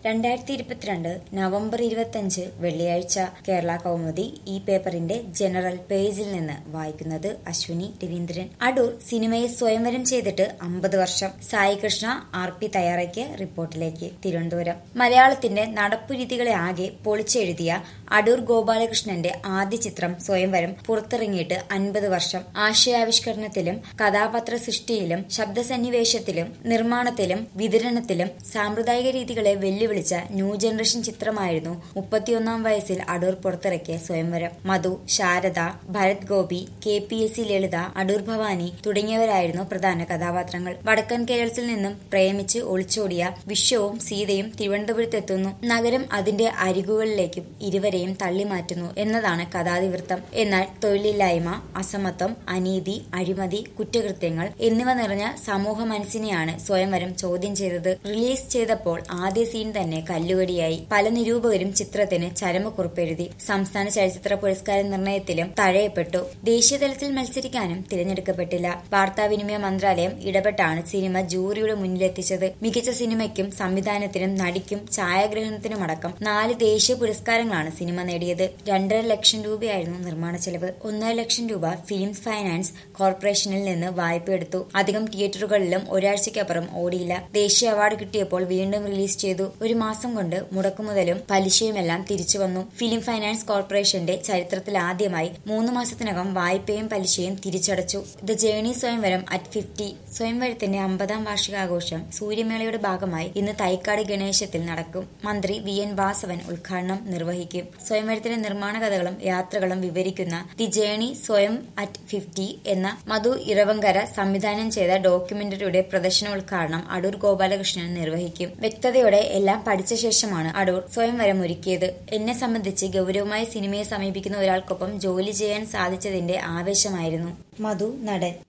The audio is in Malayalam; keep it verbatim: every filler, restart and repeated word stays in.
രണ്ടായിരത്തി ഇരുപത്തിരണ്ട് നവംബർ ഇരുപത്തിയഞ്ച് വെള്ളിയാഴ്ച കേരള കൗമുദി ഈ പേപ്പറിന്റെ ജനറൽ പേജിൽ നിന്ന് വായിക്കുന്നത് അശ്വിനി രവീന്ദ്രൻ. അടൂർ സിനിമയെ സ്വയംവരം ചെയ്തിട്ട് അമ്പത് വർഷം. സായി കൃഷ്ണ ആർ പി തയ്യാറാക്കിയ റിപ്പോർട്ടിലേക്ക്. തിരുവനന്തപുരം. മലയാളത്തിന്റെ നടപ്പുരീതികളെ ആകെ പൊളിച്ചെഴുതിയ അടൂർ ഗോപാലകൃഷ്ണന്റെ ആദ്യ ചിത്രം സ്വയംവരം പുറത്തിറങ്ങിയിട്ട് അൻപത് വർഷം. ആശയാവിഷ്കരണത്തിലും കഥാപാത്ര സൃഷ്ടിയിലും ശബ്ദസന്നിവേശത്തിലും നിർമ്മാണത്തിലും വിതരണത്തിലും സാമ്പ്രദായിക രീതികളെ വെല്ലുവിളിച്ച ന്യൂ ജനറേഷൻ ചിത്രമായിരുന്നു മുപ്പത്തിയൊന്നാം വയസ്സിൽ അടൂർ പുറത്തിറക്കിയ Swayamvaram. Madhu, Sharada, Bharath Gopi, K P S C Lalitha, Adoor Bhavani തുടങ്ങിയവരായിരുന്നു പ്രധാന കഥാപാത്രങ്ങൾ. വടക്കൻ കേരളത്തിൽ നിന്നും പ്രേമിച്ച് ഒളിച്ചോടിയ വിശ്വവും സീതയും തിരുവനന്തപുരത്തെത്തുന്നു. നഗരം അതിന്റെ അരികുകളിലേക്കും ഇരുവരെയും തള്ളിമാറ്റുന്നു എന്നതാണ് കഥാതിവൃത്തം. എന്നാൽ തൊഴിലില്ലായ്മ, അസമത്വം, അനീതി, അഴിമതി, കുറ്റകൃത്യങ്ങൾ എന്നിവ നിറഞ്ഞ സമൂഹ മനസ്സിനെയാണ് സ്വയംവരം ചോദ്യം ചെയ്തത്. റിലീസ് ചെയ്തപ്പോൾ ആദ്യ സീൻ തന്നെ കല്ലുകടിയായി. പല നിരൂപകരും ചിത്രത്തിന് ചരമക്കുറിപ്പെഴുതി. സംസ്ഥാന ചലച്ചിത്ര പുരസ്കാര നിർണയത്തിലും തഴയപ്പെട്ടു. ദേശീയതലത്തിൽ മത്സരിക്കാനും തിരഞ്ഞെടുക്കപ്പെട്ടില്ല. വാർത്താവിനിമയ മന്ത്രാലയം ഇടപെട്ടാണ് സിനിമ ജൂറിയുടെ മുന്നിലെത്തിച്ചത്. മികച്ച സിനിമയ്ക്കും സംവിധാനത്തിനും നടിക്കും ഛായാഗ്രഹണത്തിനുമടക്കം നാല് ദേശീയ പുരസ്കാരങ്ങളാണ് സിനിമ നേടിയത്. രണ്ടര ലക്ഷം രൂപയായിരുന്നു നിർമ്മാണ ചെലവ്. ഒന്നര ലക്ഷം രൂപ ഫിലിം ഫൈനാൻസ് കോർപ്പറേഷനിൽ നിന്ന് വായ്പയെടുത്തു. അധികം തിയേറ്ററുകളിലും ഒരാഴ്ചയ്ക്കപ്പുറം ഓടിയില്ല. ദേശീയ അവാർഡ് കിട്ടിയപ്പോൾ വീണ്ടും റിലീസ് ചെയ്തു. ഒരു മാസം കൊണ്ട് മുടക്കുമുതലും പലിശയുമെല്ലാം തിരിച്ചു വന്നു. ഫിലിം ഫൈനാൻസ് കോർപ്പറേഷന്റെ ചരിത്രത്തിൽ ആദ്യമായി മൂന്ന് മാസത്തിനകം വായ്പയും പലിശയും തിരിച്ചടച്ചു. The journey Swayamvaram at fifty. സ്വയംവരത്തിന്റെ അമ്പതാം വാർഷികാഘോഷം സൂര്യമേളയുടെ ഭാഗമായി ഇന്ന് തൈക്കാട് ഗണേശത്തിൽ നടക്കും. മന്ത്രി വി എൻ വാസവൻ ഉദ്ഘാടനം നിർവഹിക്കും. സ്വയംവരത്തിന്റെ നിർമ്മാണ കഥകളും യാത്രകളും വിവരിക്കുന്ന the journey Swayam at fifty എന്ന മധു ഇറവങ്കര സംവിധാനം ചെയ്ത ഡോക്യുമെന്ററിയുടെ പ്രദർശനോദ്ഘാടനം അടൂർ ഗോപാലകൃഷ്ണൻ നിർവഹിക്കും. വ്യക്തതയോടെ എല്ലാം പഠിച്ച ശേഷമാണ് അടൂർ സ്വയംവരം ഒരുക്കിയത്. എന്നെ സംബന്ധിച്ച് ഗൗരവമായി സിനിമയെ സമീപിക്കുന്ന ഒരാൾക്കൊപ്പം ജോലി ചെയ്യാൻ സാധിച്ചതിന്റെ ആവേശമായിരുന്നു. മധു നടൻ.